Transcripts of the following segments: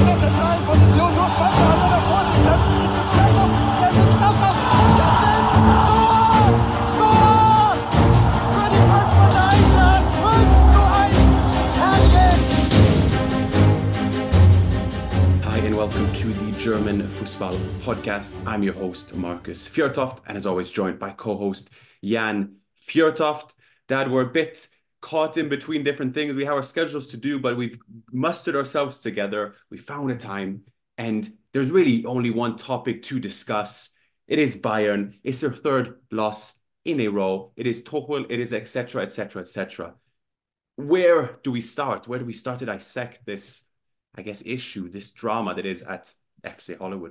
der zentralen Position. Nur Schwanze hat er vor sich. Dann ist es Fernhoff. Er ist im Strafraum. Und der Feld. Tor! Tor! Für die Frankfurter Eintracht. 5:1. Herrlich! Hi and welcome to the German Fußball podcast. I'm your host, Markus Fjørtoft, and as always joined by co-host Jan Fjørtoft. Dad, we're a bit caught in between different things. We have our schedules to do, but we've mustered ourselves together. We found a time, and there's really only one topic to discuss. It is Bayern. It's their third loss in a row. It is Tuchel. It is etc., etc., etc. Where do we start? Where do we start to dissect this, I guess, issue, this drama that is at FC Hollywood?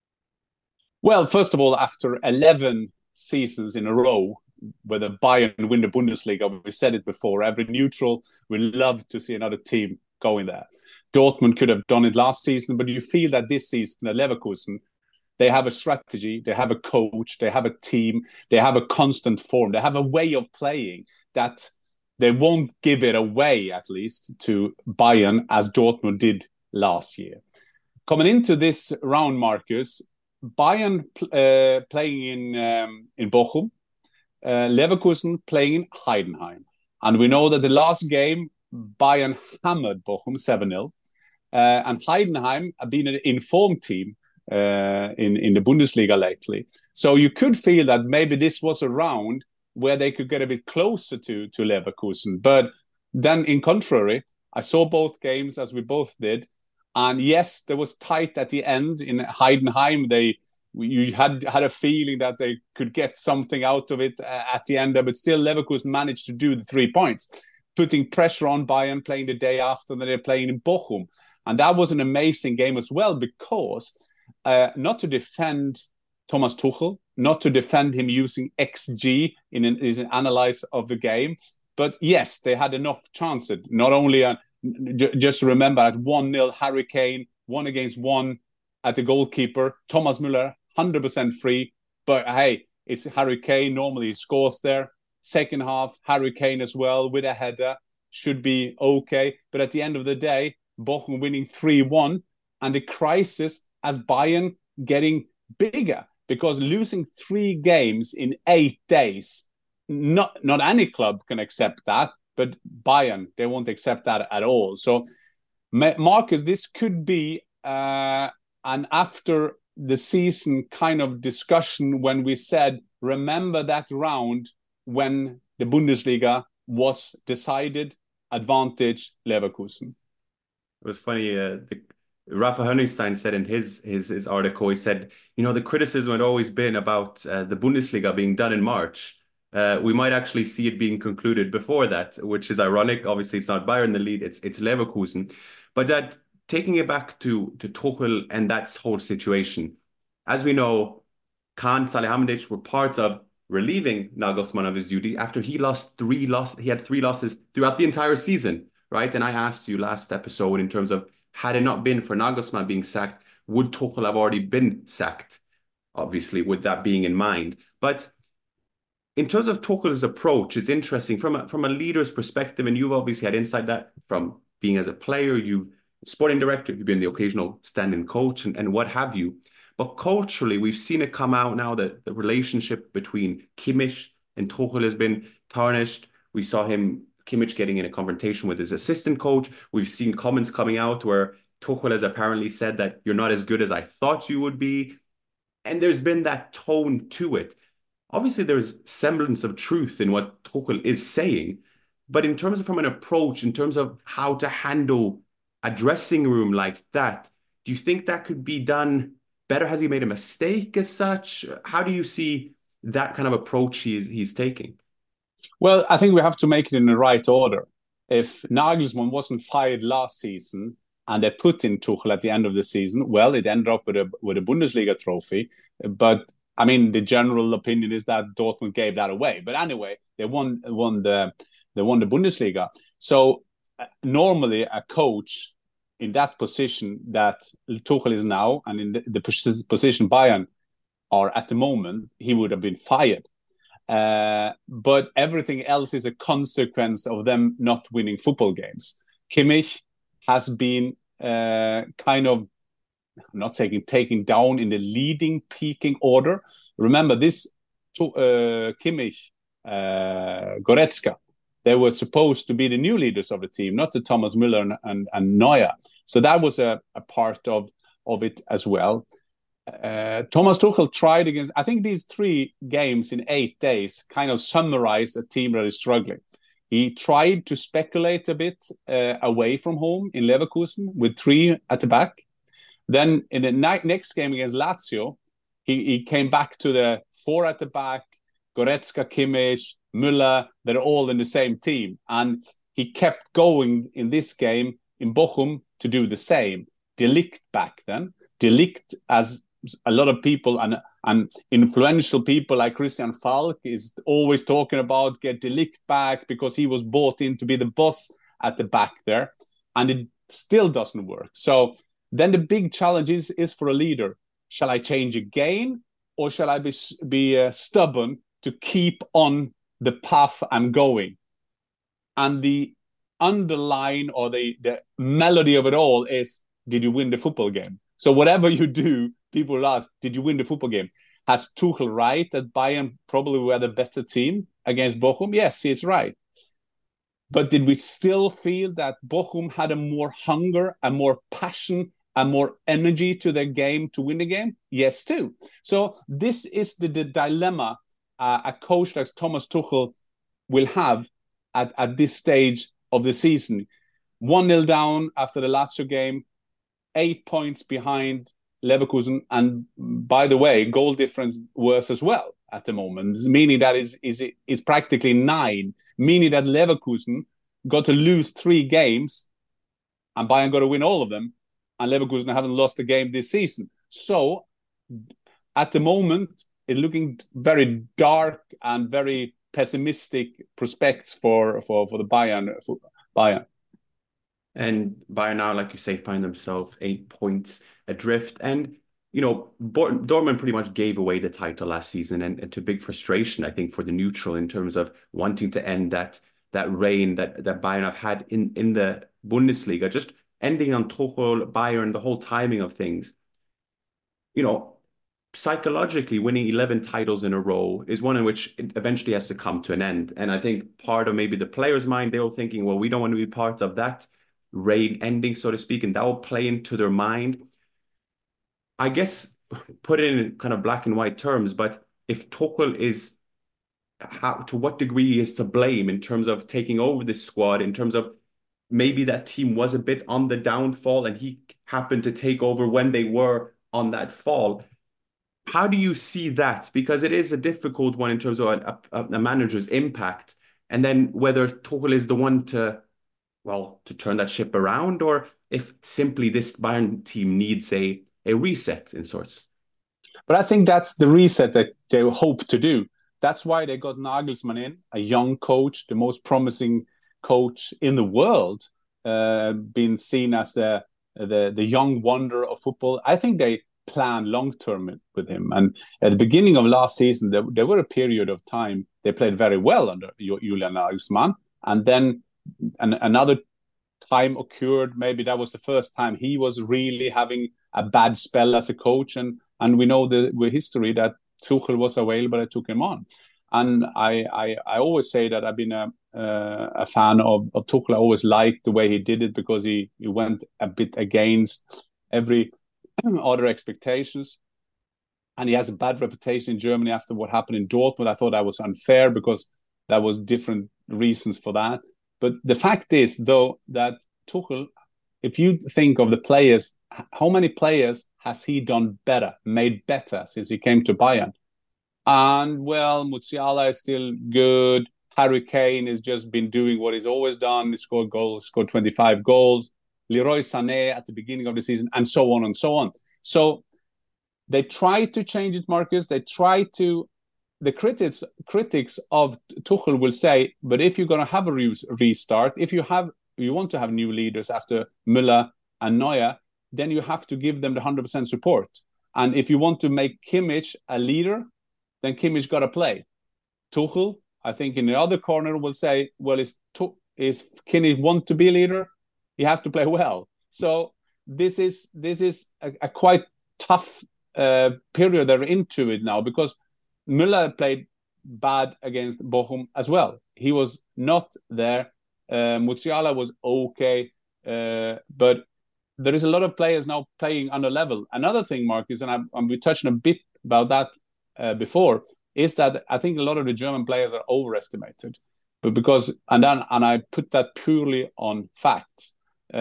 Well, first of all, after 11 seasons in a row, whether Bayern win the Bundesliga, we said it before, every neutral will love to see another team going there. Dortmund could have done it last season, but you feel that this season at Leverkusen, they have a strategy, they have a coach, they have a team, they have a constant form, they have a way of playing that they won't give it away, at least, to Bayern as Dortmund did last year. Coming into this round, Marcus, Bayern playing in Bochum, Leverkusen playing in Heidenheim. And we know that the last game, Bayern hammered Bochum 7-0. And Heidenheim have been an informed team in the Bundesliga lately. So you could feel that maybe this was a round where they could get a bit closer to Leverkusen. But then, in contrary, I saw both games, as we both did. And yes, there was tight at the end in Heidenheim. You had a feeling that they could get something out of it at the end, but still Leverkusen managed to do the 3 points, putting pressure on Bayern, playing the day after that they're playing in Bochum. And that was an amazing game as well, because not to defend Thomas Tuchel, not to defend him using XG in an analysis of the game, but yes, they had enough chances. Not only, just remember at 1-0, Harry Kane, 1-against-1 at the goalkeeper, Thomas Müller, 100% free, but hey, it's Harry Kane, normally he scores there. Second half, Harry Kane as well with a header, should be okay, but at the end of the day, Bochum winning 3-1, and the crisis as Bayern getting bigger, because losing 3 games in 8 days, not any club can accept that, but Bayern, they won't accept that at all. So, Marcus, this could be an after the season kind of discussion when we said, remember that round when the Bundesliga was decided, advantage Leverkusen. It was funny, Rafa Honigstein said in his article, he said, the criticism had always been about the Bundesliga being done in March. We might actually see it being concluded before that, which is ironic. Obviously, it's not Bayern the lead, it's Leverkusen. But that, taking it back to Tuchel and that whole situation, as we know, Kahn, Salihamidzic were part of relieving Nagelsmann of his duty after he had 3 losses throughout the entire season, right? And I asked you last episode in terms of, had it not been for Nagelsmann being sacked, would Tuchel have already been sacked? Obviously, with that being in mind. But in terms of Tuchel's approach, it's interesting from a leader's perspective, and you've obviously had insight that from being as a player, you've sporting director, you've been the occasional stand-in coach and what have you. But culturally, we've seen it come out now that the relationship between Kimmich and Tuchel has been tarnished. We saw Kimmich getting in a confrontation with his assistant coach. We've seen comments coming out where Tuchel has apparently said that you're not as good as I thought you would be. And there's been that tone to it. Obviously, there's semblance of truth in what Tuchel is saying. But in terms of from an approach, in terms of how to handle a dressing room like that, do you think that could be done better? Has he made a mistake as such? How do you see that kind of approach he's taking? Well, I think we have to make it in the right order. If Nagelsmann wasn't fired last season and they put in Tuchel at the end of the season, well, it ended up with a Bundesliga trophy. But I mean, the general opinion is that Dortmund gave that away. But anyway, they won the Bundesliga. So normally a coach in that position that Tuchel is now, and in the position Bayern are at the moment, he would have been fired. But everything else is a consequence of them not winning football games. Kimmich has been kind of, I'm not saying taking down in the leading peaking order. Remember this Kimmich, Goretzka, they were supposed to be the new leaders of the team, not the Thomas Müller and Neuer. So that was a part of it as well. Thomas Tuchel tried against, I think these 3 games in 8 days kind of summarize a team that is struggling. He tried to speculate a bit away from home in Leverkusen with 3 at the back. Then in the next game against Lazio, he came back to the 4 at the back, Goretzka, Kimmich, Müller, they're all in the same team. And he kept going in this game in Bochum to do the same. De Ligt back then. De Ligt, as a lot of people and influential people like Christian Falk is always talking about, get De Ligt back because he was bought in to be the boss at the back there. And it still doesn't work. So then the big challenge is for a leader. Shall I change again? Or shall I be stubborn to keep on the path I'm going? And the underline or the melody of it all is, did you win the football game? So whatever you do, people will ask, did you win the football game? Has Tuchel right that Bayern probably were the better team against Bochum? Yes, he's right. But did we still feel that Bochum had a more hunger, a more passion, a more energy to their game to win the game? Yes, too. So this is the dilemma a coach like Thomas Tuchel will have at this stage of the season. 1-0 down after the Lazio game, 8 points behind Leverkusen, and by the way, goal difference worse as well at the moment, meaning that is practically 9, meaning that Leverkusen got to lose 3 games and Bayern got to win all of them, and Leverkusen haven't lost a game this season. So at the moment, it's looking very dark and very pessimistic prospects for the Bayern. And Bayern now, like you say, find themselves 8 points adrift. And, you know, Dortmund pretty much gave away the title last season, and to big frustration, I think, for the neutral in terms of wanting to end that reign that Bayern have had in the Bundesliga, just ending on Tuchel, Bayern, the whole timing of things. You know, psychologically, winning 11 titles in a row is one in which it eventually has to come to an end. And I think part of maybe the players' mind, they were thinking, well, we don't want to be part of that reign ending, so to speak, and that will play into their mind. I guess, put it in kind of black and white terms, but if Tuchel is, to what degree he is to blame in terms of taking over this squad, in terms of maybe that team was a bit on the downfall and he happened to take over when they were on that fall. How do you see that? Because it is a difficult one in terms of a manager's impact, and then whether Tuchel is the one to turn that ship around, or if simply this Bayern team needs a reset in sorts. But I think that's the reset that they hope to do. That's why they got Nagelsmann in, a young coach, the most promising coach in the world, being seen as the young wonder of football. I think they plan long-term with him. And at the beginning of last season, there were a period of time they played very well under Julian Nagelsmann. And then another time occurred, maybe that was the first time he was really having a bad spell as a coach. And we know the history that Tuchel was available, I took him on. And I always say that I've been a fan of Tuchel. I always liked the way he did it because he went a bit against every other expectations. And he has a bad reputation in Germany after what happened in Dortmund. I thought that was unfair because there was different reasons for that. But the fact is, though, that Tuchel, if you think of the players, how many players has he done better, made better since he came to Bayern? And, well, Musiala is still good. Harry Kane has just been doing what he's always done. He scored goals, scored 25 goals. Leroy Sané at the beginning of the season, and so on and so on. So they try to change it, Marcus. They try to... The critics of Tuchel will say, but if you're going to have a restart, if you want to have new leaders after Müller and Neuer, then you have to give them the 100% support. And if you want to make Kimmich a leader, then Kimmich got to play. Tuchel, I think in the other corner, will say, well, is Kimmich want to be a leader? He has to play well. So this is a quite tough period they're into it now, because Müller played bad against Bochum as well. He was not there. Musiala was okay, but there is a lot of players now playing under level. Another thing, Marcus, and we touched a bit about that before, is that I think a lot of the German players are overestimated. But I put that purely on facts.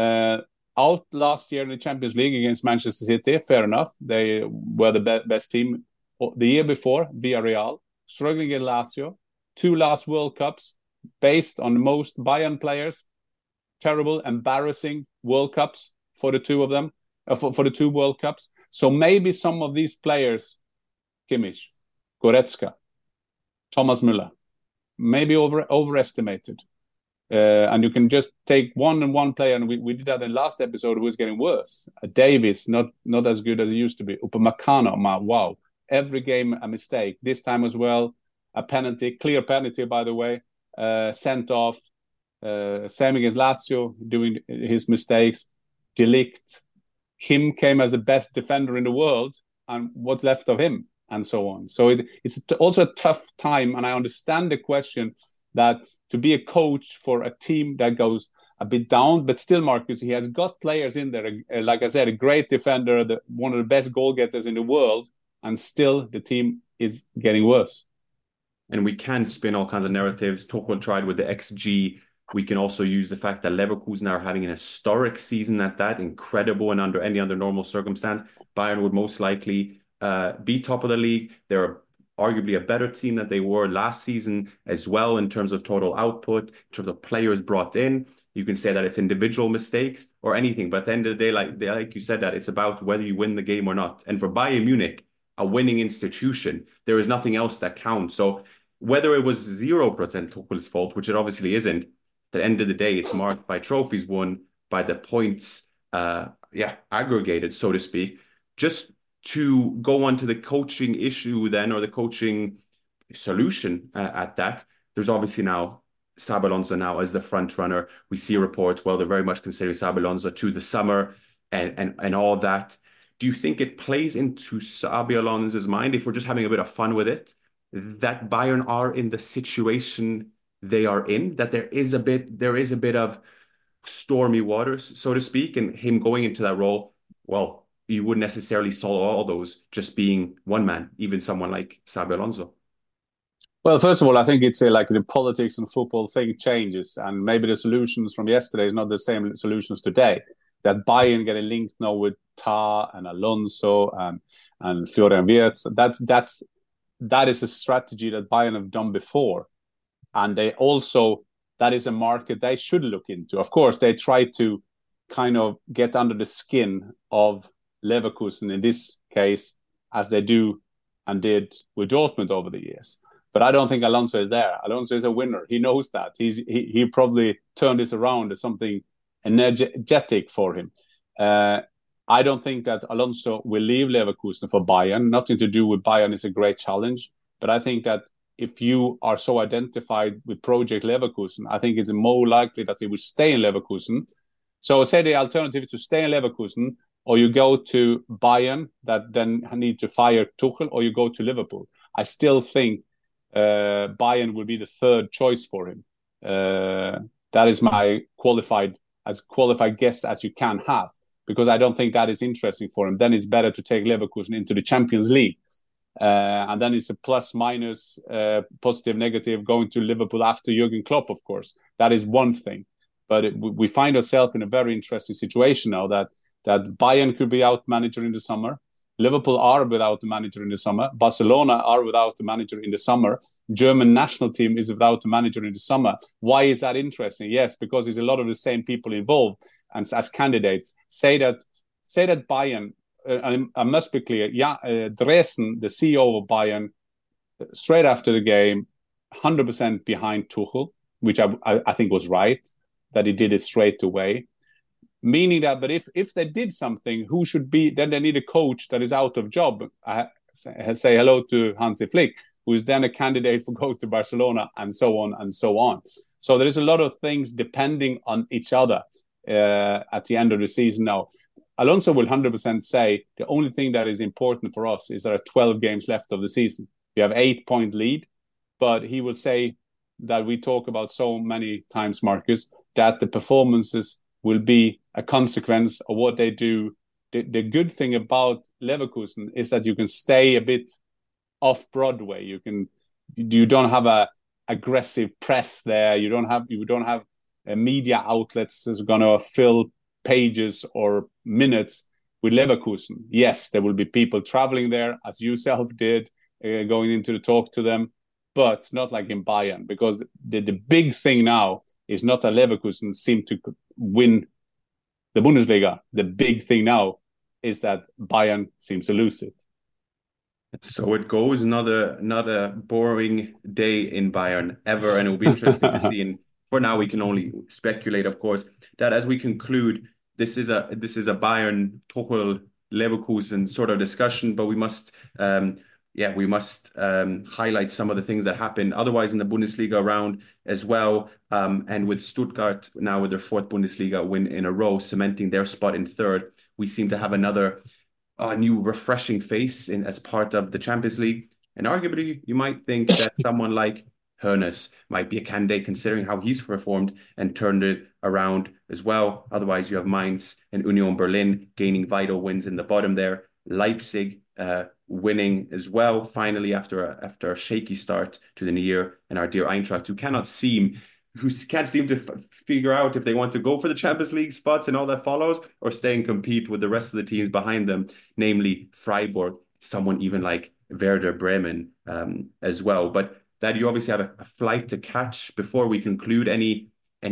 Out last year in the Champions League against Manchester City, fair enough. They were the best team. The year before, Villarreal, struggling in Lazio, 2 last World Cups, based on most Bayern players. Terrible, embarrassing World Cups for the two of them, for the 2 World Cups. So maybe some of these players, Kimmich, Goretzka, Thomas Müller, maybe overestimated. And you can just take one player, and we did that in the last episode, who was getting worse. Davies, not as good as he used to be. Upamecano, wow. Every game a mistake. This time as well, a penalty, clear penalty, by the way, sent off. Same against Lazio, doing his mistakes. De Ligt, him came as the best defender in the world, and what's left of him, and so on. So it's also a tough time, and I understand the question that to be a coach for a team that goes a bit down, but still, Marcus, he has got players in there, like I said, a great defender, one of the best goal getters in the world, and still the team is getting worse. And we can spin all kinds of narratives. Tuchel tried with the XG. We can also use the fact that Leverkusen are having an historic season at that, incredible, and under any other normal circumstance, Bayern would most likely be top of the league. They're arguably a better team than they were last season as well in terms of total output, in terms of players brought in. You can say that it's individual mistakes or anything, but at the end of the day, like you said, that it's about whether you win the game or not. And for Bayern Munich, a winning institution, there is nothing else that counts. So whether it was 0% Tuchel's fault, which it obviously isn't, at the end of the day, it's marked by trophies won, by the points, aggregated, so to speak. Just to go on to the coaching issue then, or the coaching solution at that, there's obviously now Xabi Alonso now as the front runner. We see reports, well, they're very much considering Xabi Alonso to the summer and all that. Do you think it plays into Xabi Alonso's mind, if we're just having a bit of fun with it, that Bayern are in the situation they are in, that there is a bit of stormy waters, so to speak, and him going into that role, well, you wouldn't necessarily solve all those just being one man, even someone like Xabi Alonso? Well, first of all, I think it's like the politics and football thing changes, and maybe the solutions from yesterday is not the same solutions today. That Bayern getting linked now with Tah and Alonso and Florian Wirtz, that is a strategy that Bayern have done before. And they also, that is a market they should look into. Of course, they try to kind of get under the skin of Leverkusen in this case, as they do and did with Dortmund over the years. But I don't think Alonso is there. Alonso is a winner. He knows that. He probably turned this around as something energetic for him. I don't think that Alonso will leave Leverkusen for Bayern. Nothing to do with Bayern is a great challenge. But I think that if you are so identified with Project Leverkusen, I think it's more likely that he will stay in Leverkusen. So say the alternative is to stay in Leverkusen, or you go to Bayern that then need to fire Tuchel, or you go to Liverpool. I still think Bayern will be the third choice for him. That is my qualified guess as you can have, because I don't think that is interesting for him. Then it's better to take Leverkusen into the Champions League. And then it's a plus minus, positive, negative, going to Liverpool after Jurgen Klopp, of course. That is one thing. But we find ourselves in a very interesting situation now that Bayern could be out manager in the summer. Liverpool are without the manager in the summer. Barcelona are without the manager in the summer. German national team is without the manager in the summer. Why is that interesting? Yes, because there's a lot of the same people involved and as candidates. Say that Bayern, I must be clear, Dresden, the CEO of Bayern, straight after the game, 100% behind Tuchel, which I think was right, that he did it straight away. Meaning that, but if they did something, who should be, then they need a coach that is out of job. I say hello to Hansi Flick, who is then a candidate for going to Barcelona, and so on and so on. So there is a lot of things depending on each other at the end of the season now. Alonso will 100% say the only thing that is important for us is there are 12 games left of the season. We have 8-point lead, but he will say that we talk about so many times, Marcus, that the performances will be a consequence of what they do. The good thing about Leverkusen is that you can stay a bit off Broadway. You don't have a aggressive press there. You don't have media outlets that's going to fill pages or minutes with Leverkusen. Yes, there will be people traveling there, as you self did, going into the talk to them, but not like in Bayern, because the big thing now is not that Leverkusen seem to win the Bundesliga. The big thing now is that Bayern seems to lose it. So it goes. Not a boring day in Bayern ever, and it will be interesting to see. And for now, we can only speculate, of course, that as we conclude, this is a Bayern Tuchel Leverkusen sort of discussion, but we must highlight some of the things that happened otherwise in the Bundesliga round as well. And with Stuttgart now with their 4th Bundesliga win in a row, cementing their spot in 3rd, we seem to have another new refreshing face as part of the Champions League. And arguably, you might think that someone like Hoeneß might be a candidate, considering how he's performed and turned it around as well. Otherwise, you have Mainz and Union Berlin gaining vital wins in the bottom there. Leipzig winning as well, finally, after a shaky start to the new year. And our dear Eintracht, who can't seem to figure out if they want to go for the Champions League spots and all that follows, or stay and compete with the rest of the teams behind them, namely Freiburg, someone even like Werder Bremen as well. But that you obviously have a flight to catch. Before we conclude, any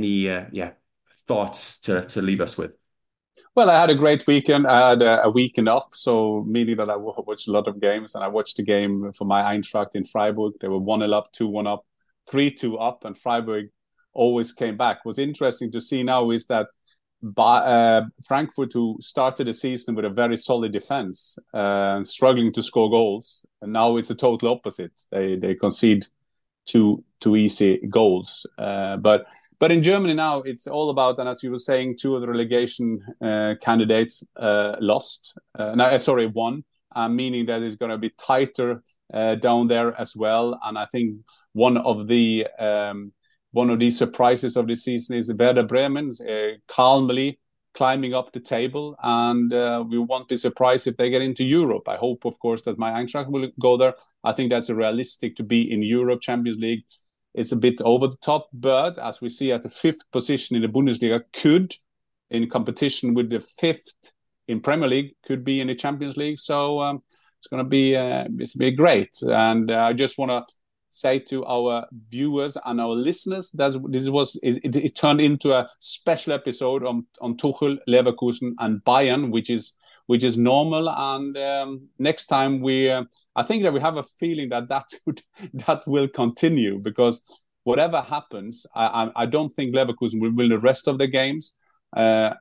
thoughts to leave us with? Well, I had a great weekend. I had a weekend off, so meaning that I watched a lot of games, and I watched the game for my Eintracht in Freiburg. They were 1-0 up, 2-1 up, 3-2 up, and Freiburg always came back. What's interesting to see now is that Frankfurt, who started the season with a very solid defense, struggling to score goals, and now it's a total opposite. They concede two easy goals. But in Germany now, it's all about, and as you were saying, 2 of the relegation candidates lost. Won, meaning that it's going to be tighter down there as well. And I think one of the surprises of this season is Werder Bremen calmly climbing up the table, and we won't be surprised if they get into Europe. I hope, of course, that my Eintracht will go there. I think that's realistic to be in Europe, Champions League. It's a bit over the top, but as we see at the 5th position in the Bundesliga, could, in competition with the 5th in Premier League, could be in the Champions League. So it's going to be great. And I just want to say to our viewers and our listeners that it turned into a special episode on Tuchel, Leverkusen, and Bayern, which is normal. And next time I think that we have a feeling that will continue, because whatever happens, I don't think Leverkusen will win the rest of the games. I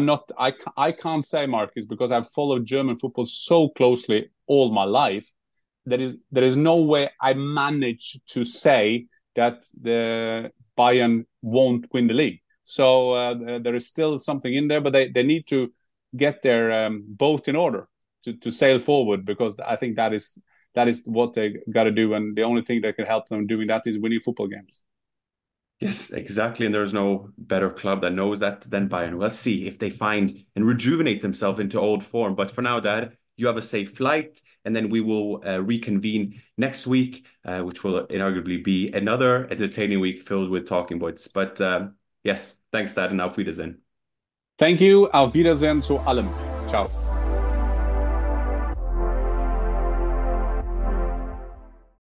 can't say, Marcus, because I've followed German football so closely all my life. There is no way I manage to say that the Bayern won't win the league. So there is still something in there, but they need to get their boat in order to sail forward, because I think that is what they got to do, and the only thing that can help them doing that is winning football games. Yes, exactly, and there's no better club that knows that than Bayern. We'll see if they find and rejuvenate themselves into old form. But for now, Dad, you have a safe flight, and then we will reconvene next week, which will inarguably be another entertaining week filled with talking points. But yes, thanks, Dad, and auf Wiedersehen. Thank you. Auf Wiedersehen zu allem. Ciao.